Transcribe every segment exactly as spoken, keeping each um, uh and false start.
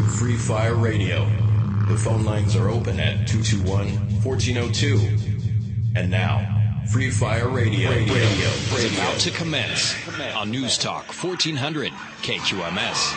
Free Fire Radio. The phone lines are open at two two one, one four zero two. And now, Free Fire Radio, Radio, Radio is about to commence on News Talk fourteen hundred K Q M S.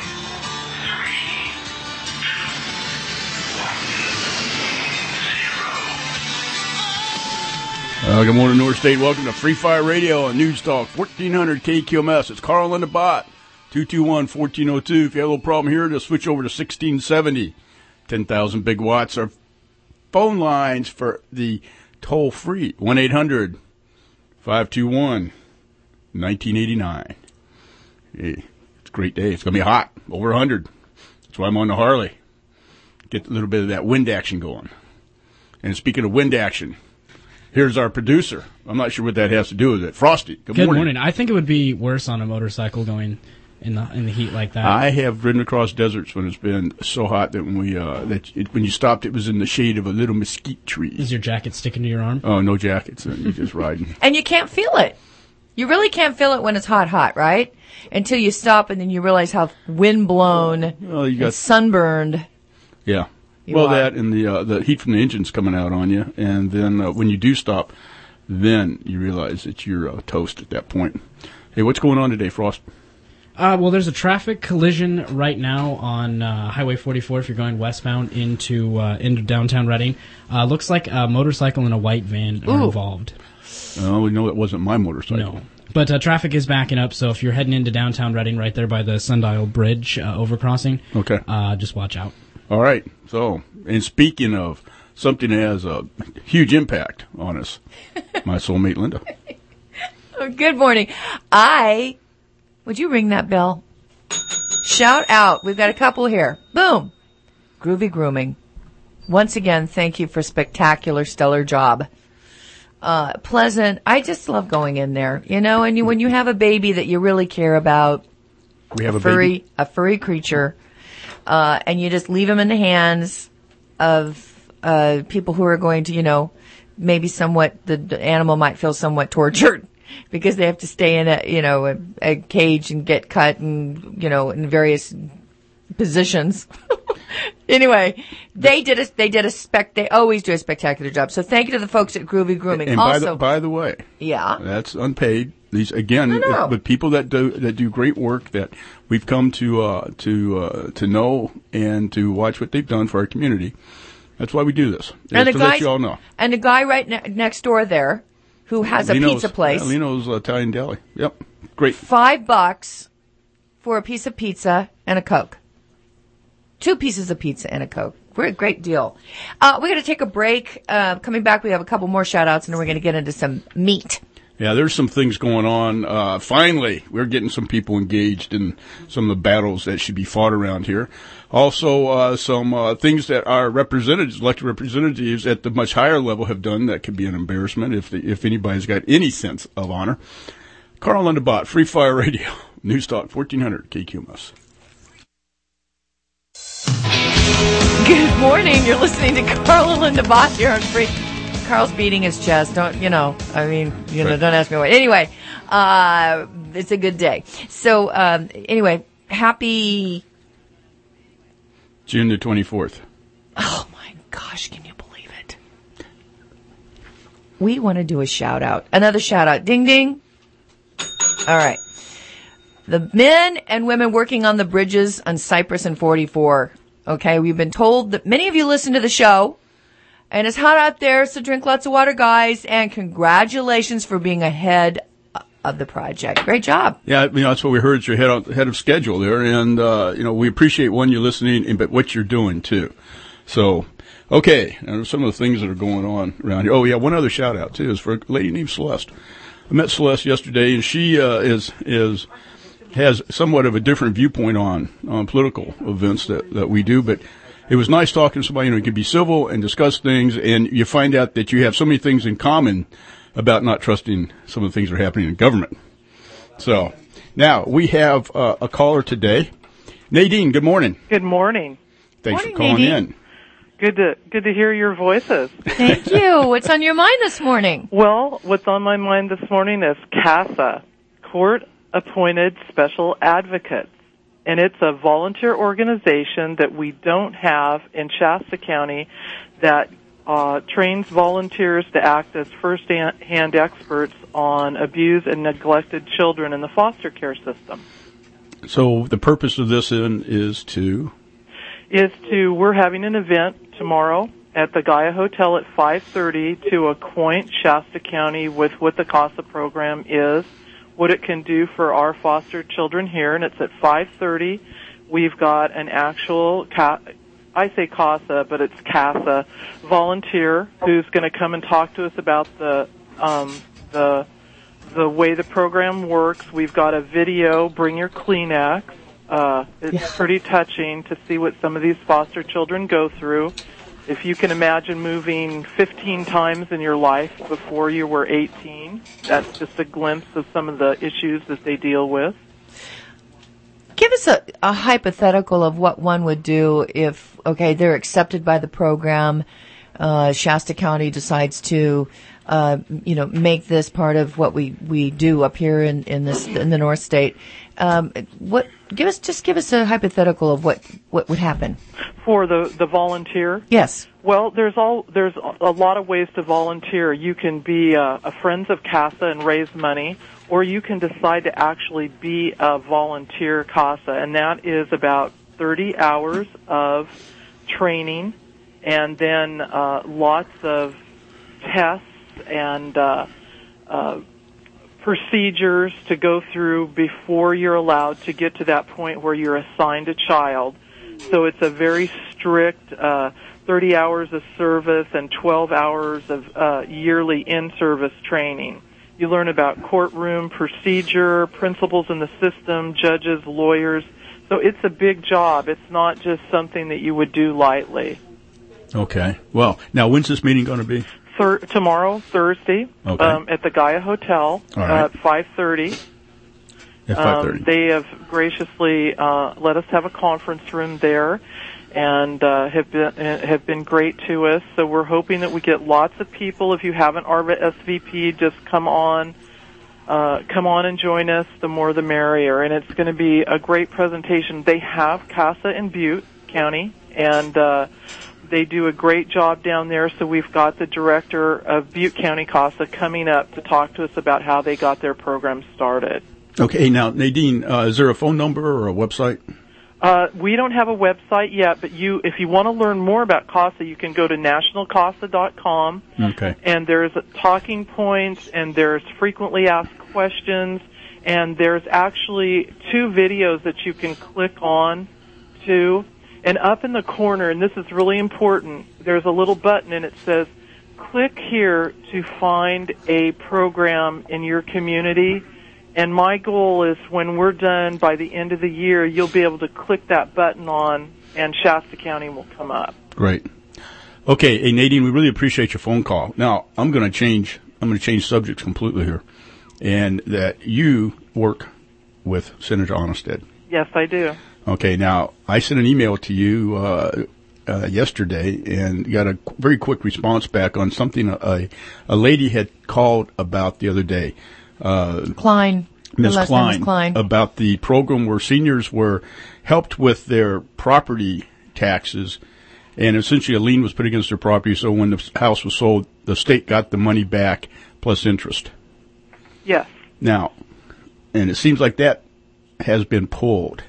Uh, good morning, North State. Welcome to Free Fire Radio on News Talk fourteen hundred K Q M S. It's Carl in the bot, two two one, one four zero two. If you have a little problem here, just switch over to sixteen seventy, ten thousand big watts. Our phone lines for the toll-free, one eight hundred, five two one, nineteen eighty-nine. Hey, it's a great day. It's going to be hot, over one hundred. That's why I'm on the Harley. Get a little bit of that wind action going. And speaking of wind action, here's our producer. I'm not sure what that has to do with it. Frosty, good, good morning. morning. I think it would be worse on a motorcycle going in the in the heat like that. I have ridden across deserts when it's been so hot that when we uh, that it, when you stopped, it was in the shade of a little mesquite tree. Is your jacket sticking to your arm? Oh, no jackets. You're just riding. And you can't feel it. You really can't feel it when it's hot, hot, right? Until you stop and then you realize how wind-blown well, you got, and sunburned. Yeah. You well, are. that and the uh, the heat from the engine's coming out on you, and then uh, when you do stop, then you realize that you're uh, toast at that point. Hey, what's going on today, Frost? Uh, well, there's a traffic collision right now on uh, Highway forty-four if you're going westbound into uh, into downtown Reading. Uh, looks like a motorcycle and a white van are Ooh. involved. Oh, we know that wasn't my motorcycle. No. But uh, traffic is backing up, so if you're heading into downtown Reading right there by the Sundial Bridge uh, overcrossing, okay, uh, just watch out. All right. So, and speaking of something that has a huge impact on us, my soulmate Linda. Oh, good morning. I, would you ring that bell? Shout out. We've got a couple here. Boom. Groovy Grooming. Once again, thank you for spectacular, stellar job. Uh, pleasant. I just love going in there, you know, and you, when you have a baby that you really care about, We have a, a furry, baby. a furry creature, uh, and you just leave them in the hands of, uh, people who are going to, you know, maybe somewhat, the, the animal might feel somewhat tortured because they have to stay in a, you know, a, a cage and get cut and, you know, in various positions. Anyway, they did a they did a spec. They always do a spectacular job. So thank you to the folks at Groovy Grooming. And also, by the, by the way, yeah, that's unpaid. These again, I know. but people that do that do great work that we've come to uh, to uh, to know and to watch what they've done for our community. That's why we do this. and to the let guys, you all know. and the guy right ne- next door there, who has a Lino's, pizza place, yeah, Lino's uh, Italian Deli. Yep, great. five bucks for a piece of pizza and a Coke. Two pieces of pizza and a Coke. Great, great deal. Uh, we're going to take a break. Uh, coming back, we have a couple more shout-outs, and then we're going to get into some meat. Yeah, there's some things going on. Uh, finally, we're getting some people engaged in some of the battles that should be fought around here. Also, uh, some uh, things that our representatives, elected representatives at the much higher level have done that could be an embarrassment if the, if anybody's got any sense of honor. Carl on the Bot, Free Fire Radio, News Talk fourteen hundred K Q M S. Good morning. You're listening to Carl and Linda Bott here on Free. Carl's beating his chest. Don't, you know, I mean, you know, don't ask me why. Anyway, uh, it's a good day. So, um, anyway, happy June the twenty-fourth. Oh my gosh, can you believe it? We want to do a shout out. Another shout out. Ding ding. All right. The men and women working on the bridges on Cypress and forty-four. Okay, we've been told that many of you listen to the show, and it's hot out there, so drink lots of water, guys, and congratulations for being ahead of the project. Great job. Yeah, you know, that's what we heard. You're ahead of, ahead of schedule there, and, uh, you know, we appreciate, one, you listening, and, but what you're doing, too. So, okay, and some of the things that are going on around here. Oh, yeah, one other shout-out, too, is for a lady named Celeste. I met Celeste yesterday, and she uh, is is... has somewhat of a different viewpoint on, on political events that, that we do, but it was nice talking to somebody, you know, you can be civil and discuss things, and you find out that you have so many things in common about not trusting some of the things that are happening in government. So, now, we have uh, a caller today. Nadine, good morning. Good morning. Thanks Morning, for calling Nadine. in. Good to good to hear your voices. Thank you. What's on your mind this morning? Well, what's on my mind this morning is CASA, Court Appointed Special Advocates. and it's a volunteer organization that we don't have in Shasta County that uh, trains volunteers to act as first-hand experts on abused and neglected children in the foster care system. So the purpose of this in is to? Is to, we're having an event tomorrow at the Gaia Hotel at five thirty to acquaint Shasta County with what the CASA program is, what it can do for our foster children here, and it's at five thirty. We've got an actual, I say CASA, but it's CASA, volunteer who's going to come and talk to us about the um, the the way the program works. We've got a video, Bring Your Kleenex. Uh, it's yeah. pretty touching to see what some of these foster children go through. If you can imagine moving fifteen times in your life before you were eighteen, that's just a glimpse of some of the issues that they deal with. Give us a, a hypothetical of what one would do if, okay, they're accepted by the program, uh, Shasta County decides to, uh, you know, make this part of what we, we do up here in, in this, in the North State. Um, what, give us, just give us a hypothetical of what, what would happen. For the, the volunteer? Yes. Well, there's all, there's a lot of ways to volunteer. You can be a, a Friends of CASA and raise money, or you can decide to actually be a volunteer CASA, and that is about thirty hours of training and then uh, lots of tests and uh, uh, procedures to go through before you're allowed to get to that point where you're assigned a child. So it's a very strict uh, thirty hours of service and twelve hours of uh, yearly in-service training. You learn about courtroom procedure, principles in the system, judges, lawyers. So it's a big job. It's not just something that you would do lightly. Okay. Well, now when's this meeting going to be? Thir- tomorrow, Thursday, okay. um, at the Gaia Hotel right. at five thirty. At five thirty. Um, they have graciously uh, let us have a conference room there, and uh, have been have been great to us. So we're hoping that we get lots of people. If you haven't R S V P, just come on, uh, come on and join us. The more, the merrier. And it's going to be a great presentation. They have CASA in Butte County, and uh, they do a great job down there. So we've got the director of Butte County CASA coming up to talk to us about how they got their program started. Okay, now Nadine, uh, is there a phone number or a website? Uh, we don't have a website yet, but you, if you want to learn more about CASA, you can go to national casa dot com. Okay. And there's talking points, and there's frequently asked questions, and there's actually two videos that you can click on to. And up in the corner, and this is really important, there's a little button, and it says, click here to find a program in your community. And my goal is when we're done by the end of the year, you'll be able to click that button on, and Shasta County will come up. Great. Okay, hey Nadine, we really appreciate your phone call. Now I'm going to change. I'm going to change subjects completely here, and that you work with Senator Onnested. Yes, I do. Okay. Now I sent an email to you uh, uh, yesterday and got a qu- very quick response back on something a a lady had called about the other day. Uh, Klein. Miz Klein, Klein, about the program where seniors were helped with their property taxes, and essentially a lien was put against their property, so when the house was sold, the state got the money back plus interest. Yes. Now, and it seems like that has been pulled.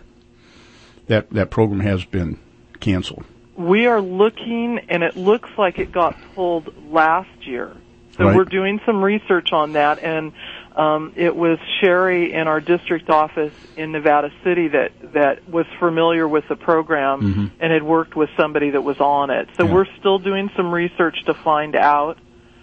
That that program has been canceled. We are looking, and it looks like it got pulled last year. So right. We're doing some research on that, and Um, it was Sherry in our district office in Nevada City that, that was familiar with the program mm-hmm. and had worked with somebody that was on it. So yeah. we're still doing some research to find out.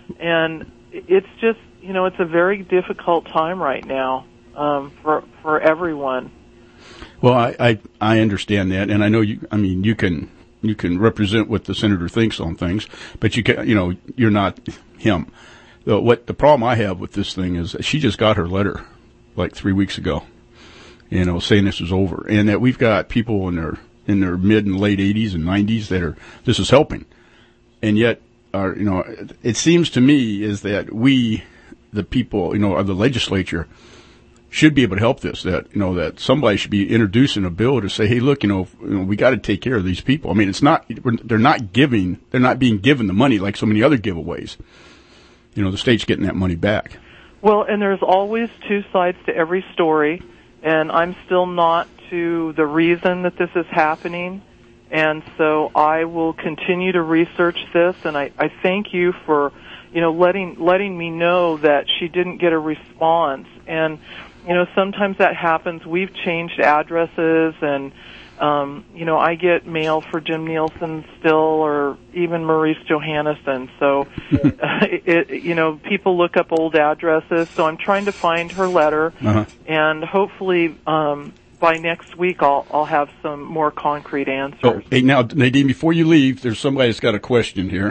And it's just, you know, it's a very difficult time right now um, for for everyone. Well, I, I I understand that, and I know you. I mean, you can you can represent what the senator thinks on things, but you can, you know, you're not him. The, what the problem I have with this thing is that she just got her letter like three weeks ago, you know, saying this is over, and that we've got people in their in their mid and late eighties and nineties that are this is helping, and yet, our, you know, it seems to me is that we, the people, you know, of the legislature, should be able to help this. That you know that somebody should be introducing a bill to say, hey, look, you know, you know we got to take care of these people. I mean, it's not they're not giving they're not being given the money like so many other giveaways. You know, the state's getting that money back. Well, and there's always two sides to every story, and I'm still not to the reason that this is happening, and so I will continue to research this, and I, I thank you for, you know, letting letting me know that she didn't get a response. And, you know, sometimes that happens. We've changed addresses, and, um, you know, I get mail for Jim Nielsen still, or even Maurice Johannesson. So, uh, it, you know, people look up old addresses. So I'm trying to find her letter, uh-huh. and hopefully um, by next week I'll I'll have some more concrete answers. Oh, hey, now, Nadine, before you leave, there's somebody that's got a question here.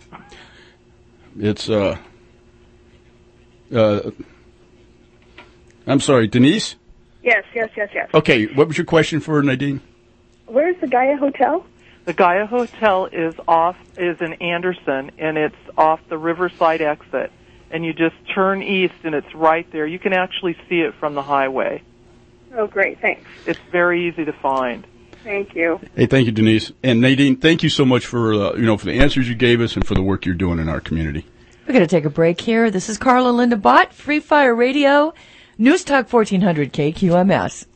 It's, uh, uh, I'm sorry, Denise? Yes, yes, yes, yes. Okay, what was your question for Nadine? Where's the Gaia Hotel? The Gaia Hotel is off, is in Anderson, and it's off the Riverside exit. And you just turn east, and it's right there. You can actually see it from the highway. Oh, great, thanks. It's very easy to find. Thank you. Hey, thank you, Denise. And Nadine, thank you so much for, uh, you know, for the answers you gave us and for the work you're doing in our community. We're going to take a break here. This is Carla Linda Bott, Free Fire Radio, News Talk fourteen hundred K Q M S.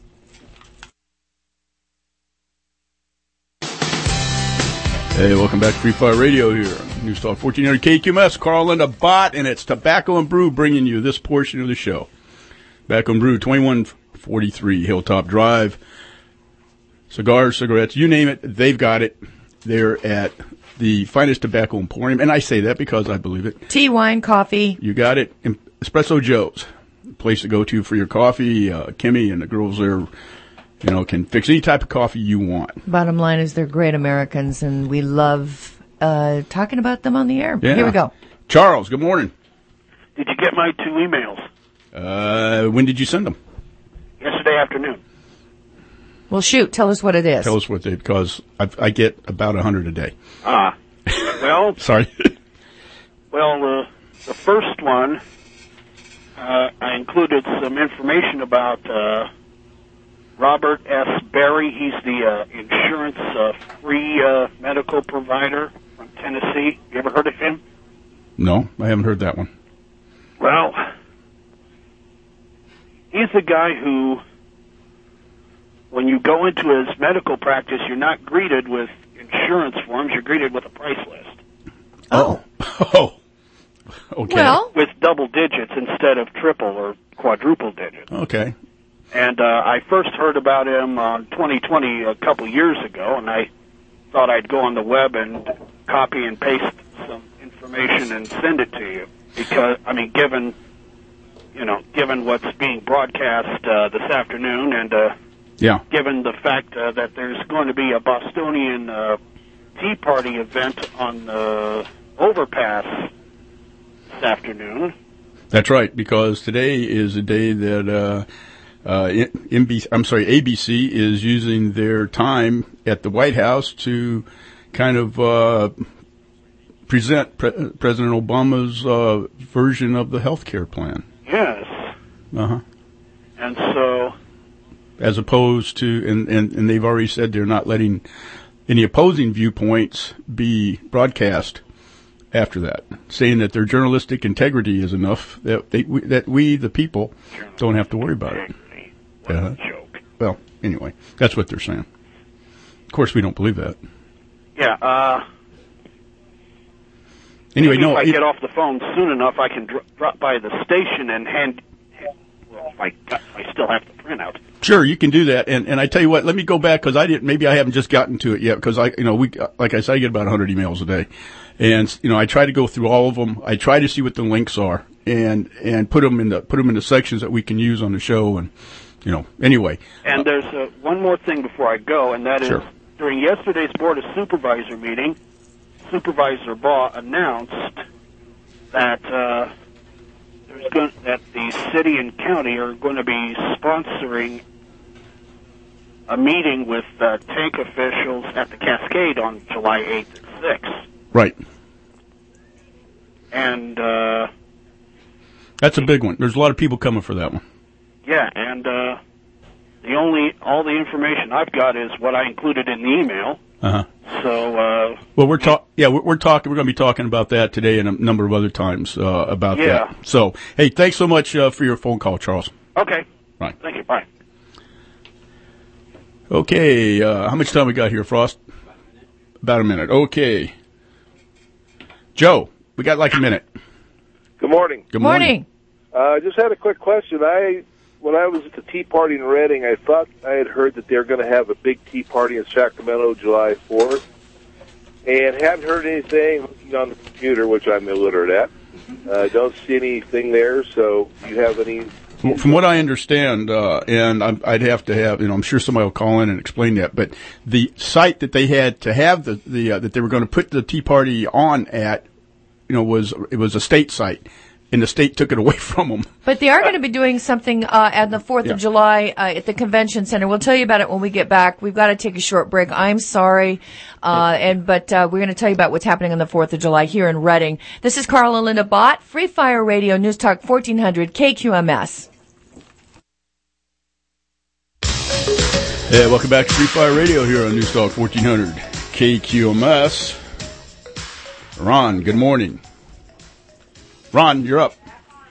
Hey, welcome back to Free Fire Radio here on News Talk fourteen hundred K Q M S. Carl Linda Bott, and it's Tobacco and Brew bringing you this portion of the show. Tobacco and Brew, twenty-one forty-three Hilltop Drive. Cigars, cigarettes, you name it, they've got it. They're at the finest tobacco emporium, and I say that because I believe it. Tea, wine, coffee. You got it. Espresso Joe's, place to go to for your coffee. Uh, Kimmy and the girls there, you know, can fix any type of coffee you want. Bottom line is they're great Americans, and we love uh, talking about them on the air. Yeah. Here we go. Charles, good morning. Did you get my two emails? Uh, when did you send them? Yesterday afternoon. Well, shoot, tell us what it is. Tell us what they, because I, I get about a hundred a day. Ah. Well. Sorry. Well, uh, the first one, uh, I included some information about uh, Robert S. Berry. He's the uh, insurance uh, free uh, medical provider from Tennessee. You ever heard of him? No, I haven't heard that one. Well, he's a guy who, when you go into his medical practice, you're not greeted with insurance forms. You're greeted with a price list. Oh. Oh. Okay. Well. With double digits instead of triple or quadruple digits. Okay. And uh, I first heard about him on twenty twenty a couple years ago, and I thought I'd go on the web and copy and paste some information and send it to you. Because, I mean, given, you know, given what's being broadcast uh, this afternoon, and uh, yeah. given the fact uh, that there's going to be a Bostonian uh, Tea Party event on the overpass this afternoon. That's right, because today is a day that uh, uh, M B C, I'm sorry, A B C is using their time at the White House to kind of uh, present Pre- President Obama's uh, version of the health care plan. Yes. Uh-huh. And so... As opposed to, and, and, and they've already said they're not letting any opposing viewpoints be broadcast after that, saying that their journalistic integrity is enough that they, we, that we, the people, don't have to worry about it. What uh-huh. a joke. Well, anyway, that's what they're saying. Of course, we don't believe that. Yeah, uh... Anyway, maybe no. if I it, get off the phone soon enough, I can dr- drop by the station and hand... Well, if I, got, I still have the printout. Sure, you can do that. And, and I tell you what, let me go back because I didn't, maybe I haven't just gotten to it yet because I, you know, we, like I said, I get about a hundred emails a day. And, you know, I try to go through all of them. I try to see what the links are and, and put them in the, put them into sections that we can use on the show. And, you know, anyway. And there's uh, one more thing before I go, and that is Sure. during yesterday's Board of Supervisor meeting, Supervisor Baugh announced that, uh, there's going, that the city and county are going to be sponsoring a meeting with uh, tank officials at the Cascade on July eighth and sixth. Right. And uh, That's a big one. There's a lot of people coming for that one. Yeah, and uh, the only all the information I've got is what I included in the email. Uh-huh. So, uh, well, we're talking. Yeah, we're, we're talking. We're going to be talking about that today and a number of other times uh, about yeah. that. So, hey, thanks so much uh, for your phone call, Charles. Okay. Right. Thank you. Bye. Okay. Uh, how much time we got here, Frost? About a minute. Okay. Joe, we got like a minute. Good morning. Good morning. I uh, just had a quick question. I, when I was at the Tea Party in Reading, I thought I had heard that they were going to have a big Tea Party in Sacramento July fourth, and hadn't heard anything on the computer, which I'm illiterate at. Uh, don't see anything there, so do you have any... From what I understand, uh, and I'm, I'd have to have, you know, I'm sure somebody will call in and explain that, but the site that they had to have the, the uh, that they were going to put the Tea Party on at, you know, was, it was a state site, and the state took it away from them. But they are going to be doing something uh, on the fourth Yeah. of July uh, at the convention center. We'll tell you about it when we get back. We've got to take a short break. I'm sorry, uh, and but uh, we're going to tell you about what's happening on the fourth of July here in Reading. This is Carla Linda Bott, Free Fire Radio, News Talk fourteen hundred K Q M S. Yeah, welcome back to Free Fire Radio here on News Talk fourteen hundred K Q M S. Ron, good morning. Ron, you're up.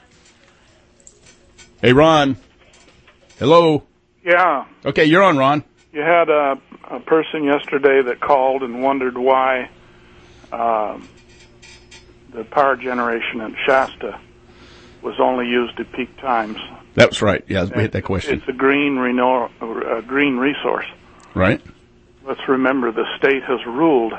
Hey, Ron. Hello. Yeah. Okay, you're on, Ron. You had a, a person yesterday that called and wondered why uh, the power generation at Shasta was only used at peak times. That's right. Yeah, we hit that question. It's a green reno- a green resource. Right. Let's remember the state has ruled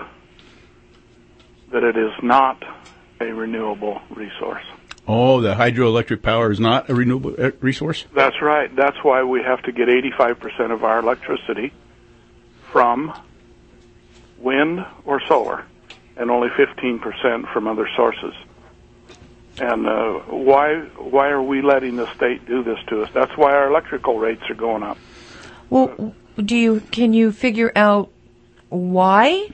that it is not a renewable resource. Oh, the hydroelectric power is not a renewable uh, resource? That's right. That's why we have to get eighty-five percent of our electricity from wind or solar, and only fifteen percent from other sources. And uh, why why are we letting the state do this to us? That's why our electrical rates are going up. Well, do you can you figure out why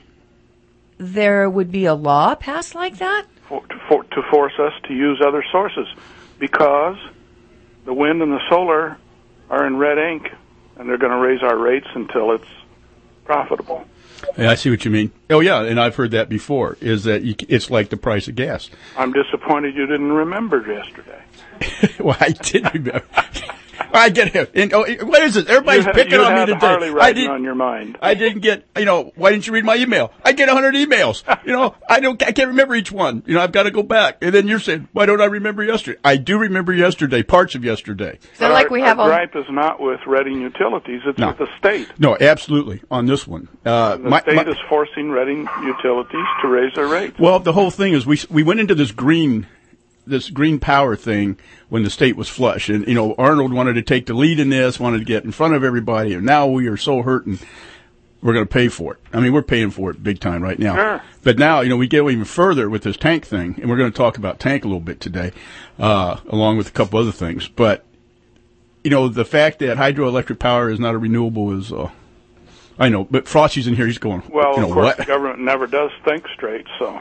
there would be a law passed like that? For, to, for, to force us to use other sources, because the wind and the solar are in red ink, and they're going to raise our rates until it's profitable. Yeah, I see what you mean. Oh, yeah, and I've heard that before, is that you, it's like the price of gas. I'm disappointed you didn't remember yesterday. Well, I did remember. I get it. And, oh, what is it? Everybody's you picking you on me had today. Harley I riding didn't, on your mind. I didn't get, you know, why didn't you read my email? I get a hundred emails. You know, I don't, I can't remember each one. You know, I've got to go back. And then you're saying, why don't I remember yesterday? I do remember yesterday, parts of yesterday. So, like we have our a gripe is not with Reading Utilities; it's No. with the state. No, absolutely, on this one. Uh, The my, state my, is forcing Reading Utilities to raise their rates. well, the whole thing is we, we went into this green, this green power thing when the state was flush. And, you know, Arnold wanted to take the lead in this, wanted to get in front of everybody. And now we are so hurt and we're going to pay for it. I mean, we're paying for it big time right now. Sure. But now, you know, we go even further with this tank thing. And we're going to talk about tank a little bit today, uh, along with a couple other things. But, you know, the fact that hydroelectric power is not a renewable is, uh, I know, but Frosty's in here. He's going, Well, you know, of course, what? the government never does think straight. So,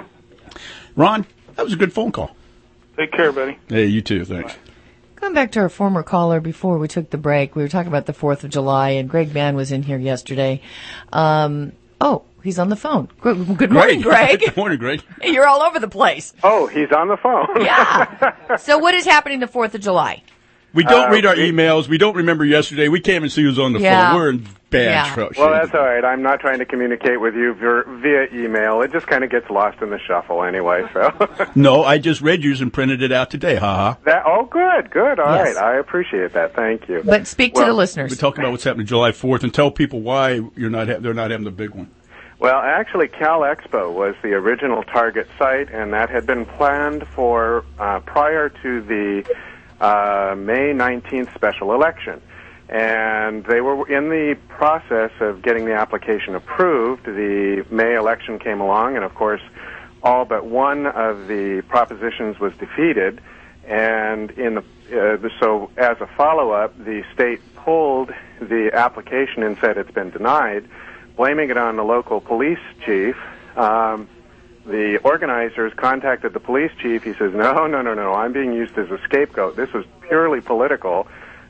Ron, that was a good phone call. take care, buddy. Hey, you too. Thanks. Bye. Going back to our former caller before we took the break, we were talking about the fourth of July, and Greg Mann was in here yesterday. Um, oh, he's on the phone. Good, good morning, Greg. Good morning, Greg. Hey, you're all over the place. Oh, he's on the phone. Yeah. So what is happening the fourth of July? We don't Uh, read our we- emails. We don't remember yesterday. We came and see who's on the Yeah. phone. We're in bad Yeah. trouble. Well, that's all right. I'm not trying to communicate with you via, via email. It just kind of gets lost in the shuffle anyway. So No, I just read yours and printed it out today. Ha ha. that. Oh, good, good. All Yes. right. I appreciate that. Thank you. But speak to Well, the We listeners. talk about what's happening July fourth and tell people why you're not ha- they're not having the big one. Well, actually, Cal Expo was the original target site, and that had been planned for uh, prior to the uh, May nineteenth special election. And they were in the process of getting the application approved. The May election came along, and of course, all but one of the propositions was defeated. And in the uh, so, as a follow-up, the state pulled the application and said it's been denied, blaming it on the local police chief. Um, the organizers contacted the police chief. He says, no, no, no, no, I'm being used as a scapegoat. This was purely political.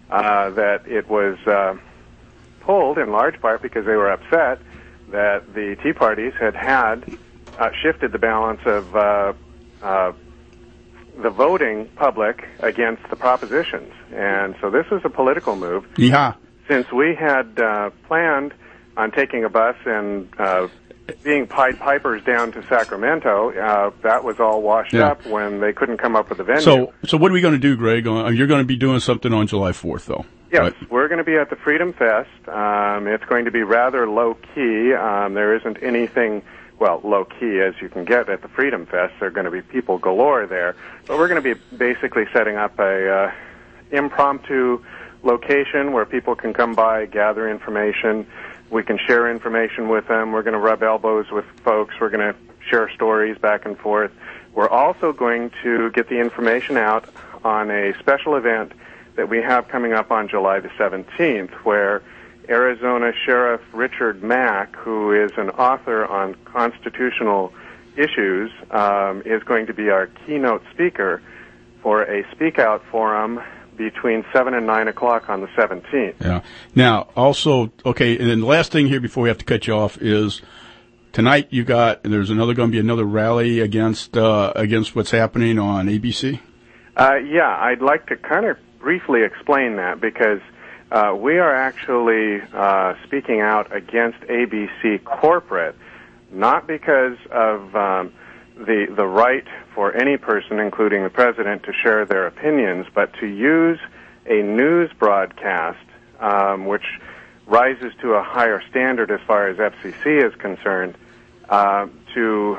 uh, that it was uh, pulled in large part because they were upset that the Tea Parties had had uh, shifted the balance of uh, uh, the voting public against the propositions. And so this was a political move. Yeah. Since we had uh, planned on taking a bus and uh, being Pied Pipers down to Sacramento, uh, that was all washed Yeah. up when they couldn't come up with a venue. So, so what are we going to do, Greg? Uh, You're going to be doing something on July fourth, though. Yes, right? we're going to be at the Freedom Fest. Um, it's going to be rather low-key. Um, there isn't anything, well, low-key as you can get at the Freedom Fest. There are going to be people galore there. But we're going to be basically setting up a uh, impromptu location where people can come by, gather information. We can share information with them. We're going to rub elbows with folks. We're going to share stories back and forth. We're also going to get the information out on a special event that we have coming up on July the seventeenth, where Arizona Sheriff Richard Mack, who is an author on constitutional issues, um, is going to be our keynote speaker for a Speak Out forum between seven and nine o'clock on the seventeenth. Yeah. Now, also, okay, and then the last thing here before we have to cut you off is tonight you got, there's another going to be another rally against uh, against what's happening on A B C. Uh, yeah, I'd like to kind of briefly explain that because uh, we are actually uh, speaking out against A B C corporate, not because of um, the the right for any person, including the president, to share their opinions, but to use a news broadcast, um, which rises to a higher standard as far as F C C is concerned, uh, to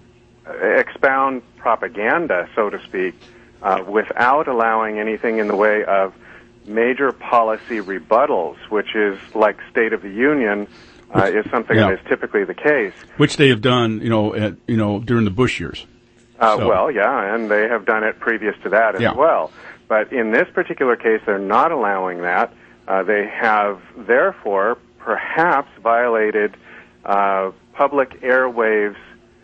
expound propaganda, so to speak, uh, without allowing anything in the way of major policy rebuttals, which is like State of the Union, uh, is something Yeah. that is typically the case. Which they have done, you know, at, you know, during the Bush years. Uh, So- Well, yeah, and they have done it previous to that as Yeah. well. But in this particular case, they're not allowing that. Uh, they have, therefore, perhaps violated uh, public airwaves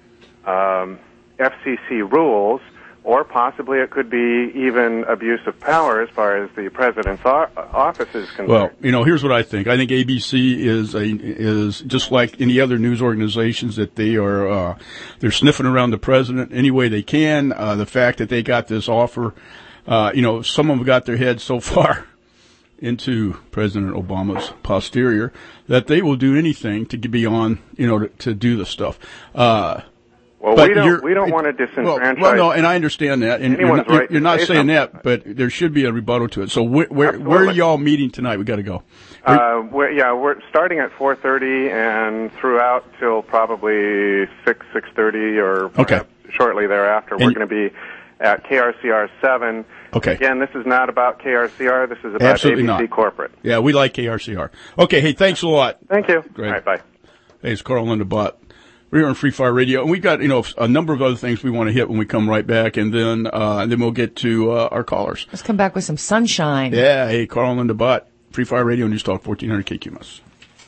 um, F C C rules, or possibly it could be even abuse of power as far as the president's o- office is concerned. Well, you know, here's what I think. I think A B C is a is just like any other news organizations that they are uh, they're sniffing around the president any way they can. Uh, the fact that they got this offer, uh, you know, some of them got their heads so far into President Obama's posterior that they will do anything to be on, you know, to, to do the stuff. Uh, Well, but we don't you're- we don't want to well, disenfranchise. well, no, and I understand that, and you're anyone's not, right you're to not say saying something. that, but there should be a rebuttal to it. So where where, where are Absolutely. y'all meeting tonight? We got to go. Uh, we're, yeah, we're starting at four thirty and throughout till probably six six thirty or Okay. perhaps shortly thereafter. And- we're going to be at K R C R seven. Okay. Again, this is not about K R C R. This is about Absolutely A B C not. corporate. Yeah, we like K R C R. Okay, hey, thanks a lot. Thank you. Great. All right, bye. Hey, it's Carl Lindenbot. We're here on Free Fire Radio, and we've got, you know, a number of other things we want to hit when we come right back, and then uh, and then we'll get to uh, our callers. Let's come back with some sunshine. Yeah, hey, Carl Lindenbot, Free Fire Radio, News Talk fourteen hundred K Q M S.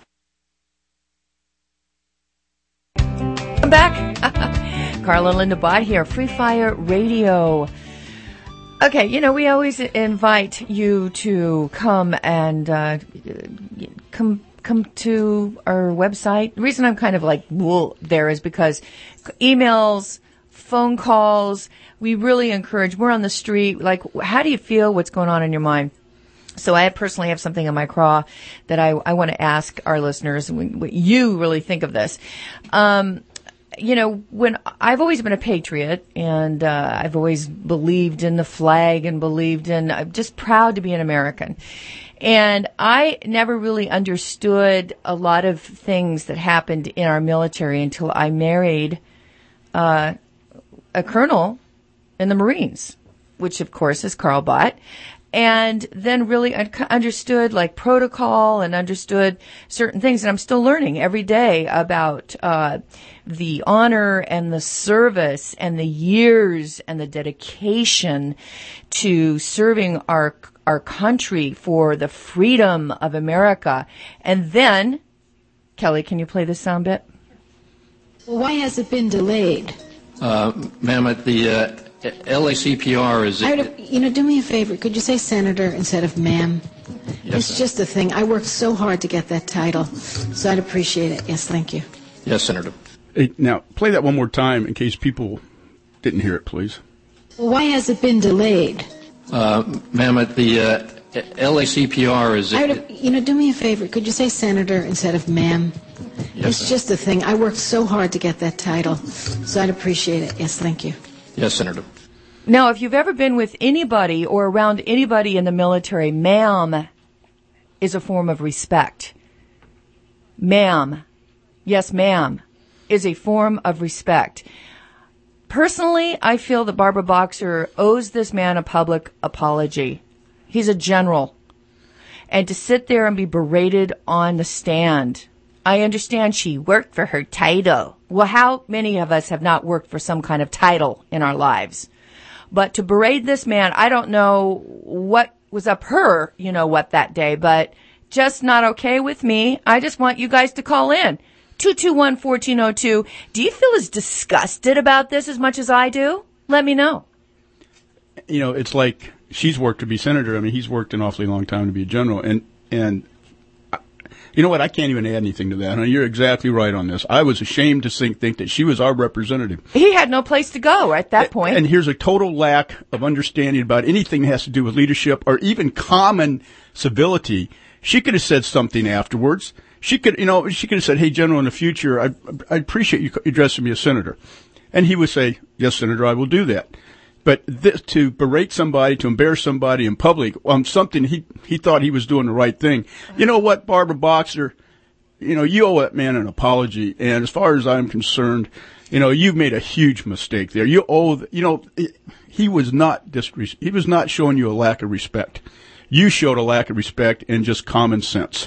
Come back. Carla Linda Bott here, Free Fire Radio. Okay, you know, we always invite you to come and uh, come come to our website. The reason I'm kind of like wool there is because emails, phone calls, we really encourage, we're on the street, like, how do you feel? What's going on in your mind? So I personally have something in my craw that I, I want to ask our listeners what you really think of this. Um, you know, when I've always been a patriot, and uh, I've always believed in the flag and believed in, I'm just proud to be an American. And I never really understood a lot of things that happened in our military until I married uh, a colonel in the Marines, which of course is Carl Bott. And then really understood like protocol and understood certain things. And I'm still learning every day about uh the honor and the service and the years and the dedication to serving our our country for the freedom of America. And then, Kelly, can you play this sound bit? Well, why has it been delayed? Uh, ma'am, at the uh, L A C P R is... I would, you know, do me a favor. Could you say senator instead of ma'am? Yes, It's just a thing. I worked so hard to get that title, so I'd appreciate it. Yes, thank you. Yes, Senator. Hey, now, play that one more time in case people didn't hear it, please. Well, why has it been delayed? Uh, ma'am, at the uh, L A C P R is... I would, you know, do me a favor. Could you say senator instead of ma'am? Yes, It's just a thing. I worked so hard to get that title, so I'd appreciate it. Yes, thank you. Yes, Senator. Now, if you've ever been with anybody or around anybody in the military, ma'am is a form of respect. Ma'am, yes, ma'am, is a form of respect. Personally, I feel that Barbara Boxer owes this man a public apology. He's a general. And to sit there and be berated on the stand, I understand she worked for her title. Well, how many of us have not worked for some kind of title in our lives? But to berate this man, I don't know what was up her, you know what, that day, but just not okay with me. I just want you guys to call in. two two one, one four zero two. Do you feel as disgusted about this as much as I do? Let me know. You know, it's like she's worked to be senator. I mean, he's worked an awfully long time to be a general. And, and you know what? I can't even add anything to that. And you're exactly right on this. I was ashamed to think, think that she was our representative. He had no place to go at that point. And here's a total lack of understanding about anything that has to do with leadership or even common civility. She could have said something afterwards. She could, you know, she could have said, "Hey, General, in the future, I, I appreciate you addressing me as senator." And he would say, "Yes, Senator, I will do that." But this, to berate somebody, to embarrass somebody in public on something he, he thought he was doing the right thing. You know what, Barbara Boxer, you know, you owe that man an apology. And as far as I'm concerned, you know, you've made a huge mistake there. You owe, you know, he was not disres- he was not showing you a lack of respect. You showed a lack of respect and just common sense.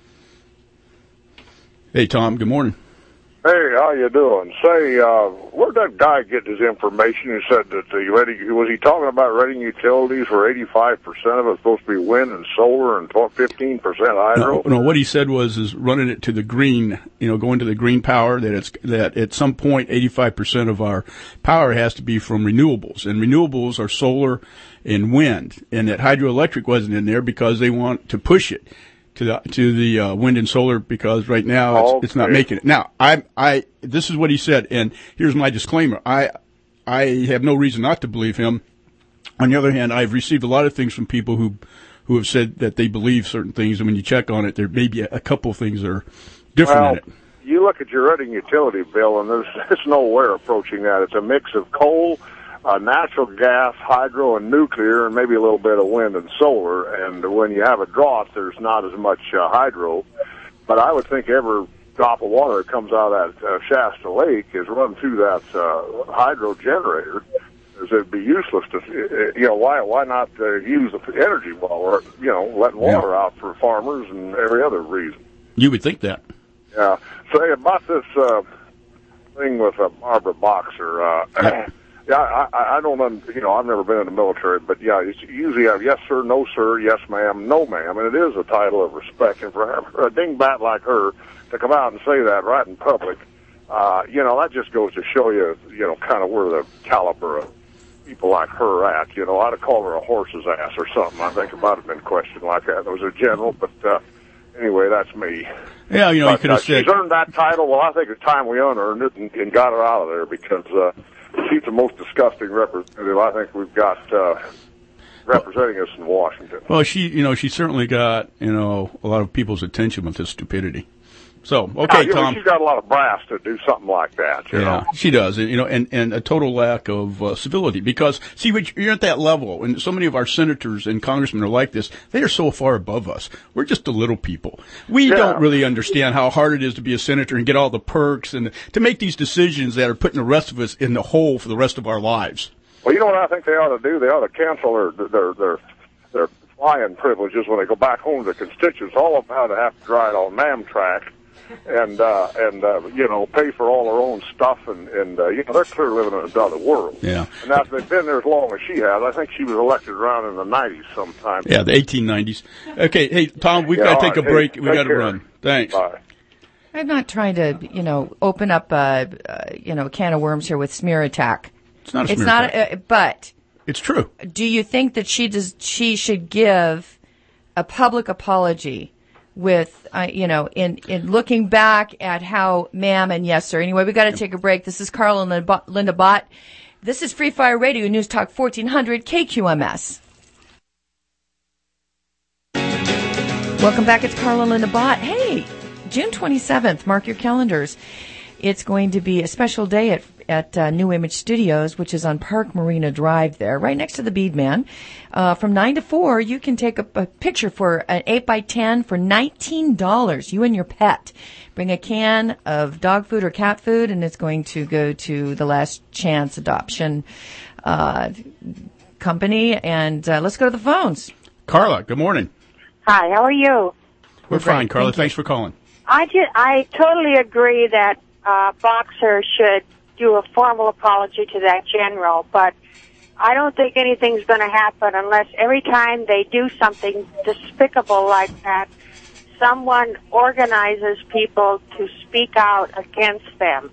Hey, Tom, good morning. Hey, how you doing? Say, uh, where'd that guy get his information who said that the Reading, was he talking about Reading Utilities where eighty-five percent of it's supposed to be wind and solar and fifteen percent hydro? No, no, what he said was is running it to the green, you know, going to the green power, that it's, that at some point eighty-five percent of our power has to be from renewables. And renewables are solar and wind. And that hydroelectric wasn't in there because they want to push it to the to the uh, wind and solar, because right now it's, okay. it's not making it. Now, I I this is what he said, and here's my disclaimer: I I have no reason not to believe him. On the other hand, I've received a lot of things from people who who have said that they believe certain things, and when you check on it, there may be a, a couple of things that are different well, in it. You look at your Reading utility bill, and there's it's nowhere approaching that. It's a mix of coal, Uh, natural gas, hydro, and nuclear, and maybe a little bit of wind and solar. And when you have a drought, there's not as much uh, hydro. But I would think every drop of water that comes out of that uh, Shasta Lake is run through that uh, hydro generator. As it'd be useless to, you know, why why not uh, use the energy while we're, you know, letting water yeah. out for farmers and every other reason. You would think that. Yeah. Say about this uh, thing with uh, Barbara Boxer. Uh, yeah. Yeah, I, I don't, you know, I've never been in the military, but yeah, it's usually have yes sir, no sir, yes ma'am, no ma'am, and it is a title of respect. And for a dingbat like her to come out and say that right in public, uh, you know, that just goes to show you, you know, kind of where the caliber of people like her at. You know, I'd have called her a horse's ass or something. I think it might have been questioned like that. It was a general, but uh, anyway, that's me. Yeah, you know, but, you could have uh, said she's earned that title. Well, I think it's time we unearned it and, and got her out of there, because uh, she's the most disgusting representative I think we've got uh, representing us in Washington. Well, she, you know, she certainly got, you know, a lot of people's attention with this stupidity. So, okay, yeah, Tom. She's got a lot of brass to do something like that, you yeah, know. she does, you know, and, and a total lack of uh, civility. Because, see, you're at that level, and so many of our senators and congressmen are like this. They are so far above us. We're just the little people. We yeah. don't really understand how hard it is to be a senator and get all the perks and to make these decisions that are putting the rest of us in the hole for the rest of our lives. Well, you know what I think they ought to do? They ought to cancel their their their, their flying privileges when they go back home to the constituents. All of them ought to have to ride on Amtrak. And, uh, and, uh, you know, pay for all their own stuff, and, and, uh, you know, they're clearly living in another world. Yeah. And now, if they've been there as long as she has, I think she was elected around in the nineties sometime. Yeah, the eighteen nineties. Okay, hey, Tom, we've yeah, got to take right. a break. Hey, We've got to care. run. Thanks. Bye. I'm not trying to, you know, open up a, uh, you know, a can of worms here with smear attack. It's not a it's smear not, attack. Uh, but. It's true. Do you think that she does, she should give, a public apology with, uh, you know, in, in looking back at how ma'am and yes, sir. Anyway, we got to take a break. This is Carl and Linda, Linda Bott. This is Free Fire Radio, News Talk fourteen hundred K Q M S. Welcome back. It's Carl and Linda Bott. Hey, June twenty-seventh, mark your calendars. It's going to be a special day at at uh, New Image Studios, which is on Park Marina Drive there, right next to the Bead Man. Uh, from nine to four, you can take a, a picture for an eight by ten for nineteen dollars, you and your pet. Bring a can of dog food or cat food, and it's going to go to the Last Chance Adoption uh, Company. And uh, let's go to the phones. Carla, good morning. Hi, how are you? We're, We're fine, Carla. Thank Thanks for calling. I, just, I totally agree that uh, Boxer should do a formal apology to that general, but I don't think anything's going to happen unless every time they do something despicable like that, someone organizes people to speak out against them.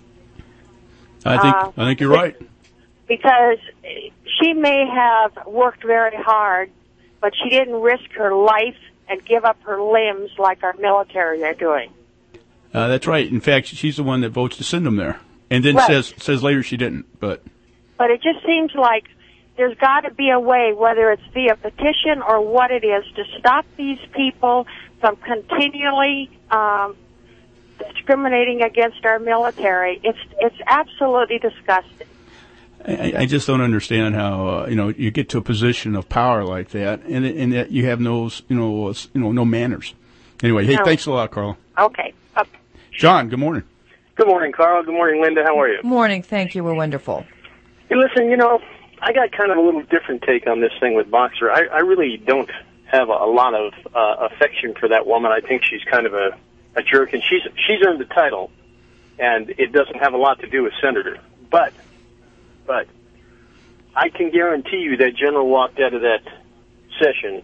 I think uh, I think you're right. Because she may have worked very hard, but she didn't risk her life and give up her limbs like our military are doing. Uh, that's right. In fact, she's the one that votes to send them there. And then right. says says later she didn't, but but it just seems like there's got to be a way, whether it's via petition or what it is, to stop these people from continually um, discriminating against our military. It's it's absolutely disgusting. I, I just don't understand how uh, you know you get to a position of power like that, and and that you have no you know you know no manners. Anyway, hey, no. Thanks a lot, Carl. Okay, uh, John. Good morning. Good morning, Carl. Good morning, Linda. How are you? Morning. Thank you. We're wonderful. Hey, listen, you know, I got kind of a little different take on this thing with Boxer. I, I really don't have a, a lot of uh, affection for that woman. I think she's kind of a, a jerk, and she's she's earned the title, and it doesn't have a lot to do with Senator. But, but, I can guarantee you that General walked out of that session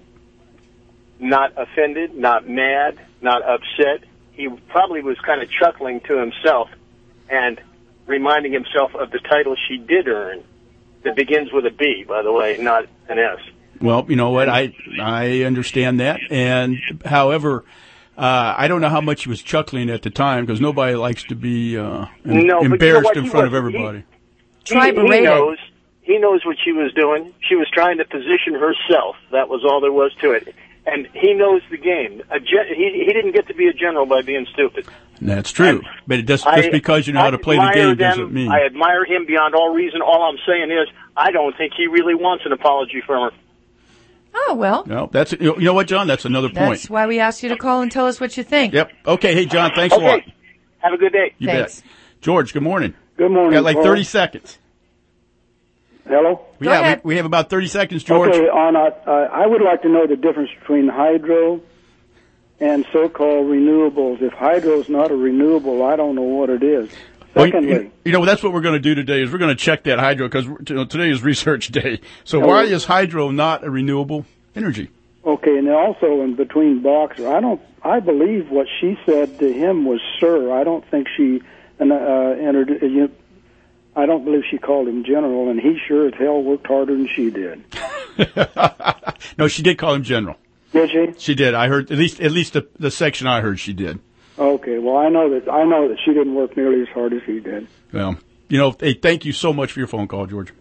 not offended, not mad, not upset. He probably was kind of chuckling to himself and reminding himself of the title she did earn that begins with a B, by the way, not an S. Well, you know what? I I understand that. And however, uh, I don't know how much he was chuckling at the time because nobody likes to be uh, em- no, embarrassed you know in front was, of everybody. He, he, he knows. He knows what she was doing. She was trying to position herself. That was all there was to it. And he knows the game. A gen- he, he didn't get to be a general by being stupid. That's true. And but it does, just I, because you know how to play the game them. doesn't mean. I admire him beyond all reason. All I'm saying is I don't think he really wants an apology from her. Oh, well. No, that's you know what, John? That's another point. That's why we asked you to call and tell us what you think. Yep. Okay. Hey, John, thanks okay. a lot. Have a good day. You Thanks. bet. George, good morning. Good morning. Got like Paul. thirty seconds. Hello? Yeah, ahead. we, we have about thirty seconds, George. Okay, on, uh, uh, I would like to know the difference between hydro and so-called renewables. If hydro is not a renewable, I don't know what it is. Well, Secondly, you, you know, that's what we're going to do today is we're going to check that hydro because you know, today is research day. So Oh. why is hydro not a renewable energy? okay, and then also in between Boxer, I don't, I believe what she said to him was sir. I don't think she uh, entered, uh, you, I don't believe she called him general, and he sure as hell worked harder than she did. No, she did call him general. Did she? She did. I heard at least at least the, the section I heard she did. Okay, well, I know that I know that she didn't work nearly as hard as he did. Well, you know, hey, thank you so much for your phone call, George.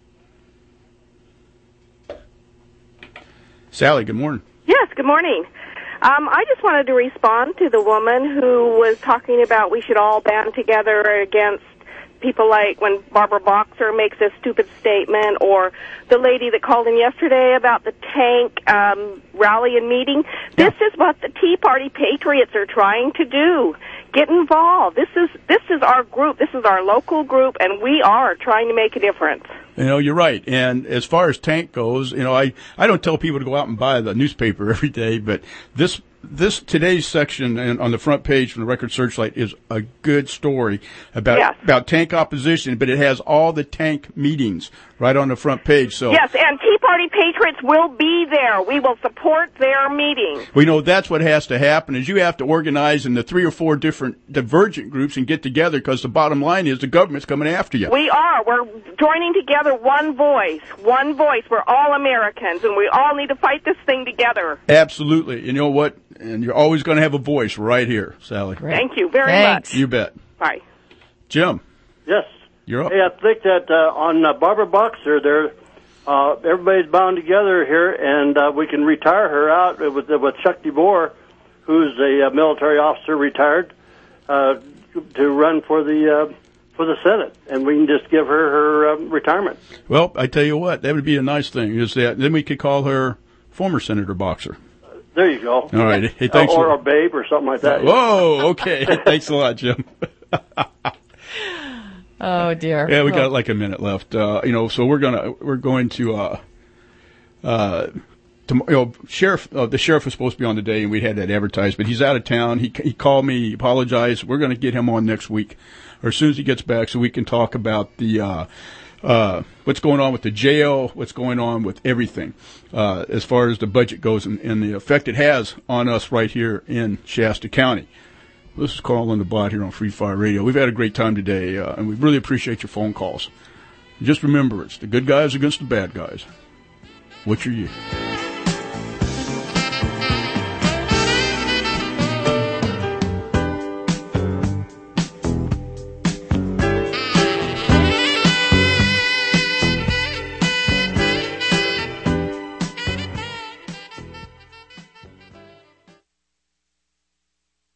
Sally, good morning. Yes, good morning. Um, I just wanted to respond to the woman who was talking about we should all band together against people like when Barbara Boxer makes a stupid statement, or the lady that called in yesterday about the tank um, rally and meeting. This is what the Tea Party patriots are trying to do. Get involved. This is this is our group. This is our local group, and we are trying to make a difference. You know, you're right. And as far as tank goes, you know, I, I don't tell people to go out and buy the newspaper every day, but this this today's section and on the front page from the Record Searchlight is a good story about Yes. about tank opposition, but it has all the tank meetings right on the front page. So Yes, and Tea Party patriots will be there. We will support their meeting. we know that's what has to happen is you have to organize in the three or four different divergent groups and get together because the bottom line is the government's coming after you. We are. We're joining together one voice. One voice. We're all Americans, and we all need to fight this thing together. Absolutely. You know what? And you're always going to have a voice right here, Sally. Thank you very Thanks. much. You bet. Bye. Jim, Yes. you're up. Hey, I think that uh, on uh, Barbara Boxer, there, uh, everybody's bound together here, and uh, we can retire her out with with Chuck DeBoer, who's a uh, military officer retired, uh, to run for the uh, for the Senate, and we can just give her her uh, retirement. Well, I tell you what, that would be a nice thing. Is that then we could call her former Senator Boxer. There you go. All right. Hey, thanks. Or a- a babe or something like that. Whoa. Okay. Thanks a lot, Jim. Oh dear. Yeah, we Oh. got like a minute left. Uh, you know, so we're gonna we're going to. Uh, uh, to, you know, sheriff. Uh, the sheriff was supposed to be on today, and we had that advertised, but he's out of town. He he called me. He apologized. We're going to get him on next week, or as soon as he gets back, so we can talk about the. Uh, Uh, what's going on with the jail, what's going on with everything, uh, as far as the budget goes and, and the effect it has on us right here in Shasta County. This is Carl on the Bot here on Free Fire Radio. We've had a great time today, uh, and we really appreciate your phone calls. Just remember, it's the good guys against the bad guys. Which are you?